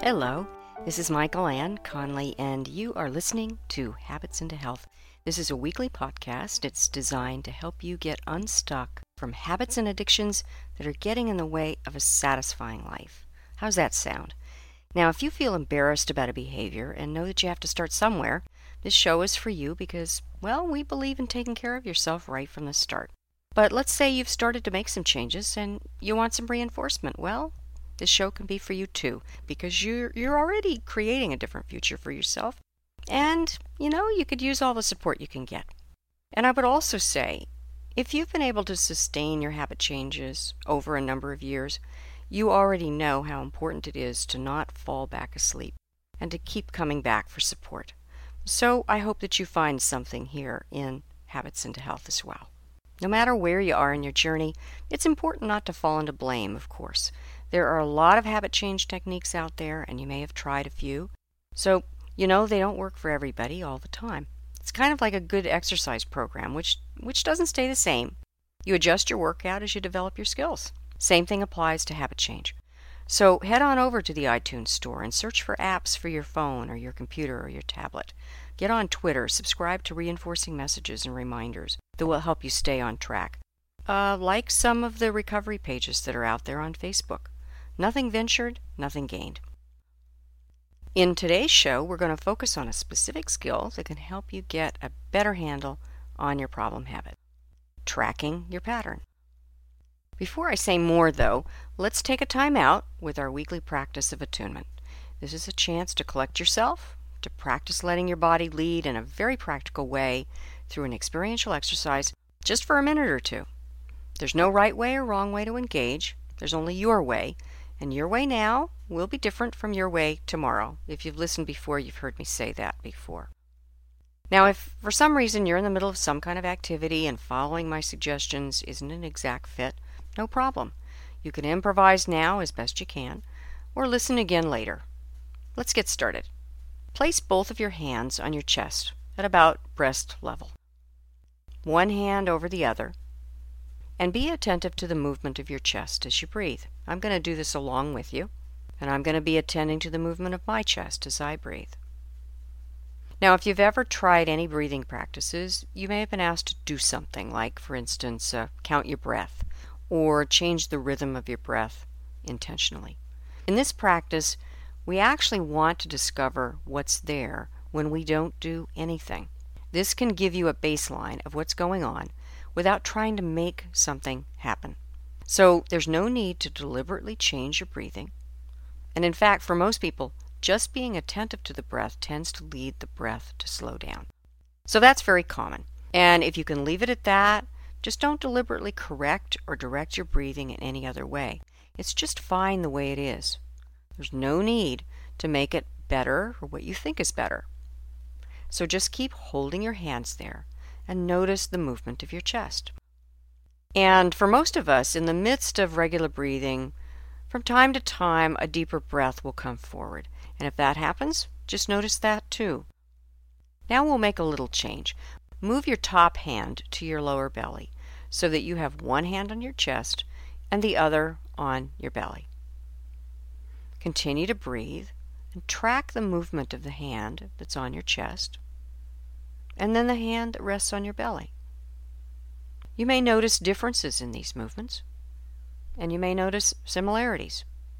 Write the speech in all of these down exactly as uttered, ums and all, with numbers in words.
Hello, this is Michael Ann Conley, and you are listening to Habits into Health. This is a weekly podcast. It's designed to help you get unstuck from habits and addictions that are getting in the way of a satisfying life. How's that sound? Now, if you feel embarrassed about a behavior and know that you have to start somewhere, this show is for you because, well, we believe in taking care of yourself right from the start. But let's say you've started to make some changes and you want some reinforcement. Well, this show can be for you too, because you're, you're already creating a different future for yourself. And, you know, you could use all the support you can get. And I would also say, if you've been able to sustain your habit changes over a number of years, you already know how important it is to not fall back asleep and to keep coming back for support. So I hope that you find something here in Habits into Health as well. No matter where you are in your journey, it's important not to fall into blame, of course. There are a lot of habit change techniques out there, and you may have tried a few. So, you know, they don't work for everybody all the time. It's kind of like a good exercise program, which, which doesn't stay the same. You adjust your workout as you develop your skills. Same thing applies to habit change. So head on over to the iTunes store and search for apps for your phone or your computer or your tablet. Get on Twitter, subscribe to reinforcing messages and reminders that will help you stay on track. Uh, like some of the recovery pages that are out there on Facebook. Nothing ventured, nothing gained. In today's show, we're going to focus on a specific skill that can help you get a better handle on your problem habit. Tracking your pattern. Before I say more, though, let's take a time out with our weekly practice of attunement. This is a chance to collect yourself, to practice letting your body lead in a very practical way through an experiential exercise just for a minute or two. There's no right way or wrong way to engage. There's only your way, and your way now will be different from your way tomorrow. If you've listened before, you've heard me say that before. Now, if for some reason you're in the middle of some kind of activity and following my suggestions isn't an exact fit, no problem. You can improvise now as best you can, or listen again later. Let's get started. Place both of your hands on your chest at about breast level. One hand over the other, and be attentive to the movement of your chest as you breathe. I'm going to do this along with you, and I'm going to be attending to the movement of my chest as I breathe. Now, if you've ever tried any breathing practices, you may have been asked to do something like, for instance, uh, count your breath, or change the rhythm of your breath intentionally. In this practice, we actually want to discover what's there when we don't do anything. This can give you a baseline of what's going on without trying to make something happen. So there's no need to deliberately change your breathing. And in fact, for most people, just being attentive to the breath tends to lead the breath to slow down. So that's very common. And if you can leave it at that, just don't deliberately correct or direct your breathing in any other way. It's just fine the way it is. There's no need to make it better or what you think is better. So just keep holding your hands there and notice the movement of your chest. And for most of us, in the midst of regular breathing, from time to time a deeper breath will come forward. And if that happens, just notice that too. Now we'll make a little change. Move your top hand to your lower belly so that you have one hand on your chest and the other on your belly. Continue to breathe and track the movement of the hand that's on your chest and then the hand that rests on your belly. You may notice differences in these movements, and you may notice similarities.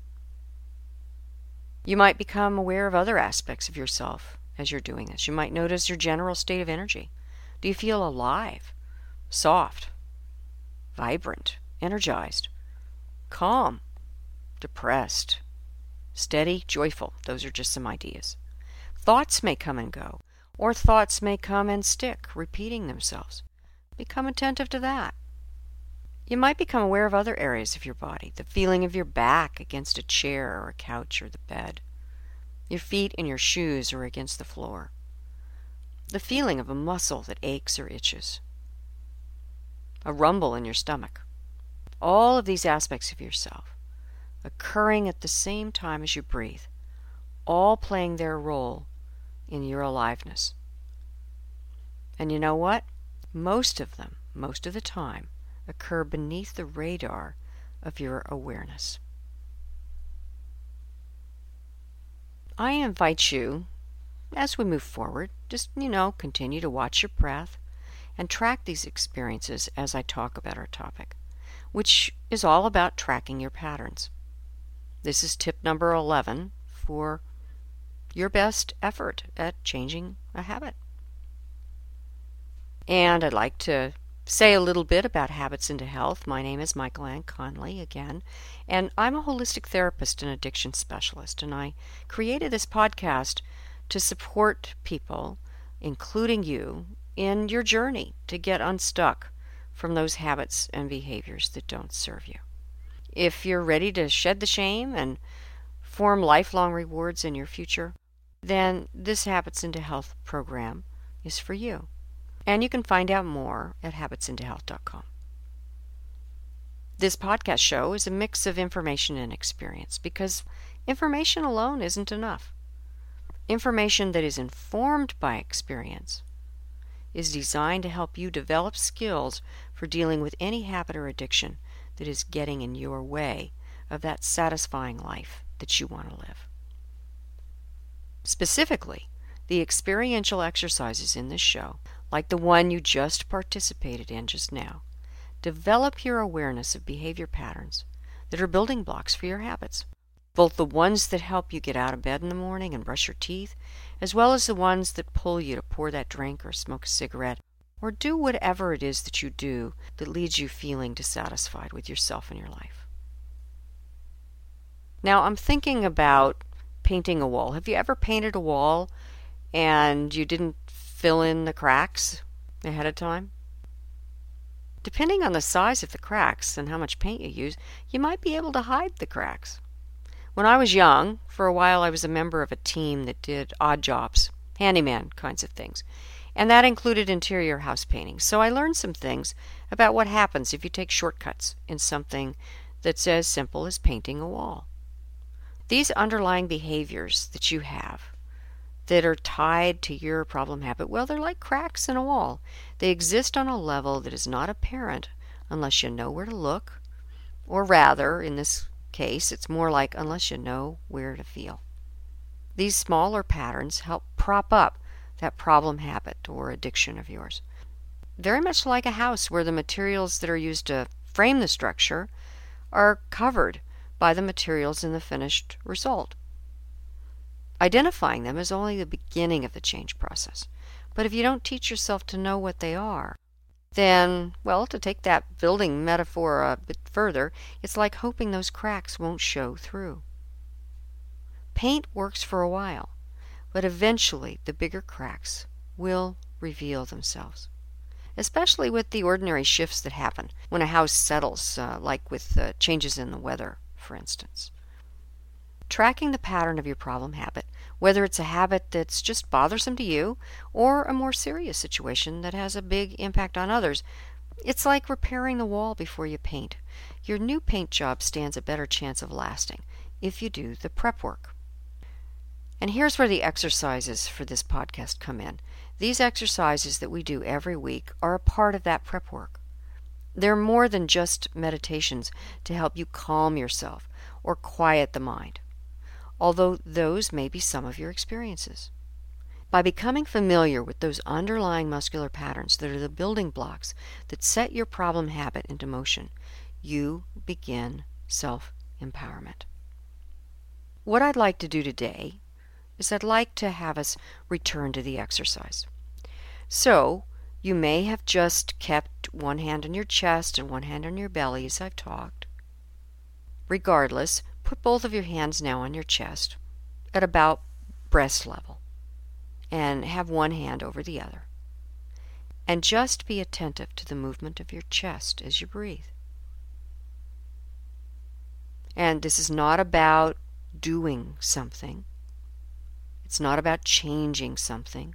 You might become aware of other aspects of yourself as you're doing this. You might notice your general state of energy. Do you feel alive, soft, vibrant, energized, calm, depressed, steady, joyful? Those are just some ideas. Thoughts may come and go, or thoughts may come and stick, repeating themselves. Become attentive to that. You might become aware of other areas of your body, the feeling of your back against a chair or a couch or the bed, your feet in your shoes or against the floor, the feeling of a muscle that aches or itches, a rumble in your stomach. All of these aspects of yourself occurring at the same time as you breathe, all playing their role in your aliveness. And you know what? Most of them, most of the time, occur beneath the radar of your awareness. I invite you, as we move forward, just, you know, continue to watch your breath and track these experiences as I talk about our topic, which is all about tracking your patterns. This is tip number eleven for your best effort at changing a habit. And I'd like to say a little bit about Habits into Health. My name is Michael Ann Conley again, and I'm a holistic therapist and addiction specialist, and I created this podcast to support people, including you, in your journey to get unstuck from those habits and behaviors that don't serve you. If you're ready to shed the shame and form lifelong rewards in your future, then this Habits into Health program is for you. And you can find out more at habits into health dot com. This podcast show is a mix of information and experience because information alone isn't enough. Information that is informed by experience is designed to help you develop skills for dealing with any habit or addiction that is getting in your way of that satisfying life that you want to live. Specifically, the experiential exercises in this show, like the one you just participated in just now, develop your awareness of behavior patterns that are building blocks for your habits, both the ones that help you get out of bed in the morning and brush your teeth, as well as the ones that pull you to pour that drink or smoke a cigarette or do whatever it is that you do that leaves you feeling dissatisfied with yourself and your life. Now, I'm thinking about painting a wall. Have you ever painted a wall and you didn't fill in the cracks ahead of time? Depending on the size of the cracks and how much paint you use, you might be able to hide the cracks. When I was young, for a while I was a member of a team that did odd jobs, handyman kinds of things, and that included interior house painting. So I learned some things about what happens if you take shortcuts in something that's as simple as painting a wall. These underlying behaviors that you have that are tied to your problem habit, well, they're like cracks in a wall. They exist on a level that is not apparent unless you know where to look, or rather, in this case, it's more like unless you know where to feel. These smaller patterns help prop up that problem habit or addiction of yours. Very much like a house where the materials that are used to frame the structure are covered by the materials in the finished result. Identifying them is only the beginning of the change process. But if you don't teach yourself to know what they are, then, well, to take that building metaphor a bit further, it's like hoping those cracks won't show through. Paint works for a while, but eventually the bigger cracks will reveal themselves, especially with the ordinary shifts that happen when a house settles, uh, like with uh, changes in the weather, for instance. Tracking the pattern of your problem habit, whether it's a habit that's just bothersome to you or a more serious situation that has a big impact on others, it's like repairing the wall before you paint. Your new paint job stands a better chance of lasting if you do the prep work. And here's where the exercises for this podcast come in. These exercises that we do every week are a part of that prep work. They're more than just meditations to help you calm yourself or quiet the mind, although those may be some of your experiences. By becoming familiar with those underlying muscular patterns that are the building blocks that set your problem habit into motion, you begin self-empowerment. What I'd like to do today is I'd like to have us return to the exercise. So, you may have just kept one hand on your chest and one hand on your belly as I've talked. Regardless, put both of your hands now on your chest at about breast level and have one hand over the other. And just be attentive to the movement of your chest as you breathe. And this is not about doing something. It's not about changing something,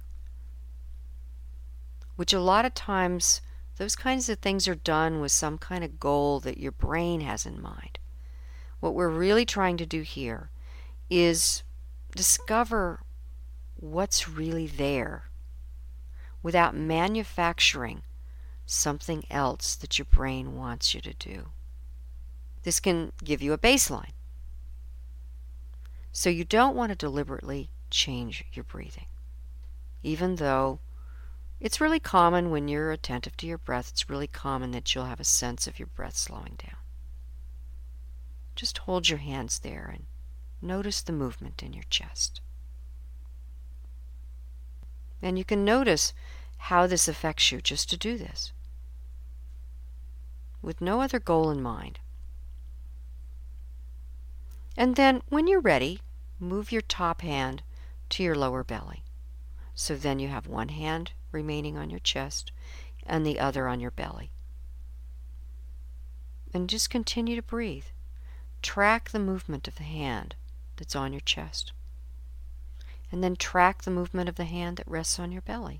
which a lot of times those kinds of things are done with some kind of goal that your brain has in mind. What we're really trying to do here is discover what's really there without manufacturing something else that your brain wants you to do. This can give you a baseline. So you don't want to deliberately change your breathing. Even though it's really common when you're attentive to your breath, it's really common that you'll have a sense of your breath slowing down. Just hold your hands there and notice the movement in your chest. And you can notice how this affects you just to do this, with no other goal in mind. And then, when you're ready, move your top hand to your lower belly. So then you have one hand remaining on your chest and the other on your belly. And just continue to breathe. Track the movement of the hand that's on your chest. And then track the movement of the hand that rests on your belly.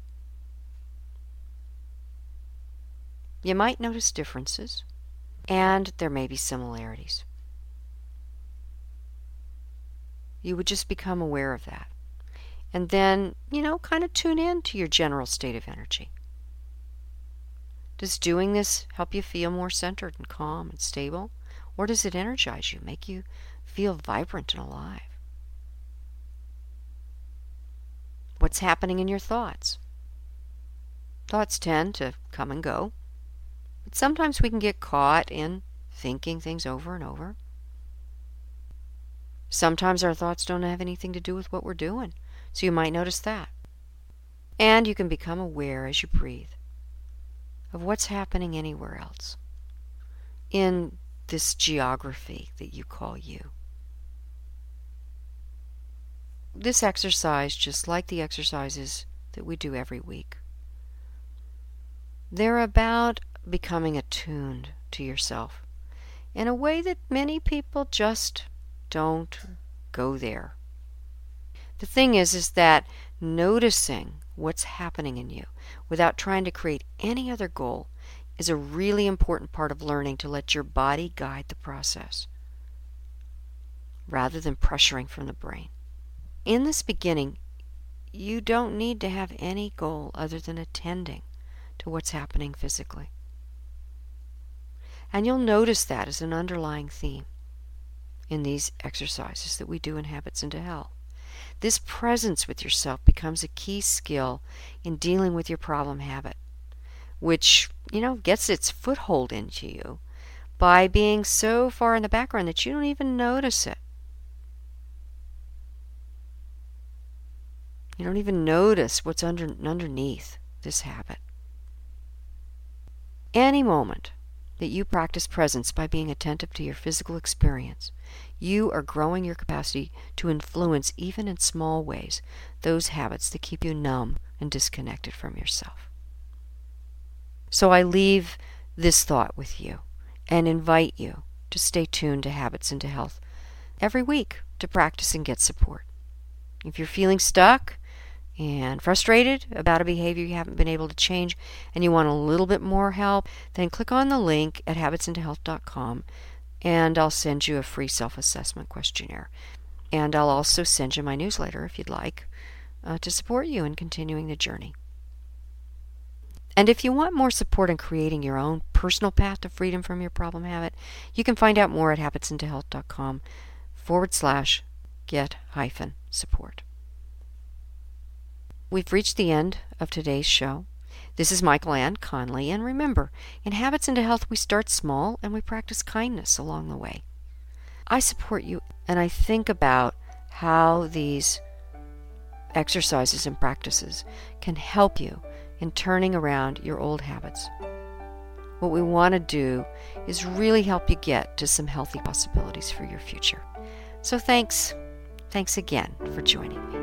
You might notice differences, and there may be similarities. You would just become aware of that. And then, you know, kind of tune in to your general state of energy. Does doing this help you feel more centered and calm and stable? Or does it energize you, make you feel vibrant and alive? What's happening in your thoughts? Thoughts tend to come and go. But sometimes we can get caught in thinking things over and over. Sometimes our thoughts don't have anything to do with what we're doing, so you might notice that. And you can become aware as you breathe of what's happening anywhere else in this geography that you call you. This exercise, just like the exercises that we do every week, they're about becoming attuned to yourself in a way that many people just don't go there. The thing is, is that noticing what's happening in you without trying to create any other goal is a really important part of learning to let your body guide the process rather than pressuring from the brain. In this beginning, you don't need to have any goal other than attending to what's happening physically. And you'll notice that as an underlying theme in these exercises that we do in Habits into Health. This presence with yourself becomes a key skill in dealing with your problem habit, which, you know, gets its foothold into you by being so far in the background that you don't even notice it. You don't even notice what's under, underneath this habit. Any moment that you practice presence by being attentive to your physical experience, you are growing your capacity to influence, even in small ways, those habits that keep you numb and disconnected from yourself. So I leave this thought with you and invite you to stay tuned to Habits into Health every week to practice and get support. If you're feeling stuck and frustrated about a behavior you haven't been able to change and you want a little bit more help, then click on the link at habits into health dot com and I'll send you a free self-assessment questionnaire. And I'll also send you my newsletter if you'd like uh, to support you in continuing the journey. And if you want more support in creating your own personal path to freedom from your problem habit, you can find out more at habits into health dot com forward slash get hyphen support. We've reached the end of today's show. This is Michael Ann Conley, and remember, in Habits into Health, we start small and we practice kindness along the way. I support you, and I think about how these exercises and practices can help you in turning around your old habits. What we want to do is really help you get to some healthy possibilities for your future. So thanks. Thanks again for joining me.